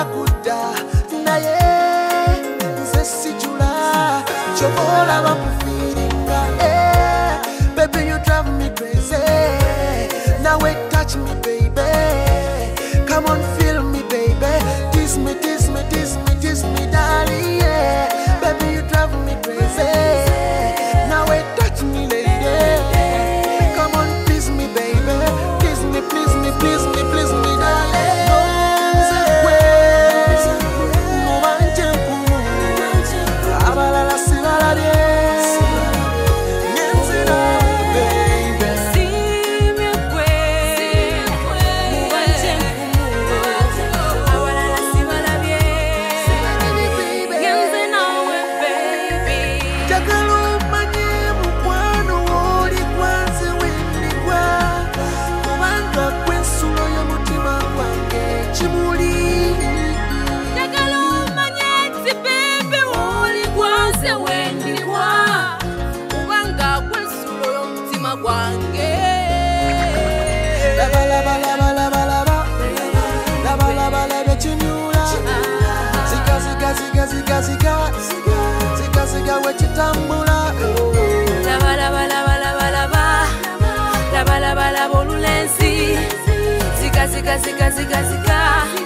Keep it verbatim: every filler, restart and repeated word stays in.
kudda naye nze sijula kyobola bamufiiringa. Eh, baby you drive me crazy. Now wait, touch me baby. Come on feel me baby. Tease me, tease me, tease me, tease me darling. Yeah, baby you drive me crazy. Now wait, touch me lady. Come on please me baby. Please me, please me, please me, please me darling. Lava lava lava lava lava lava lava lava chinyula zika zika zika zika zika zika zika wechitambula lava lava lava lava lava lava lava lava olulensi zika zika zika zika zika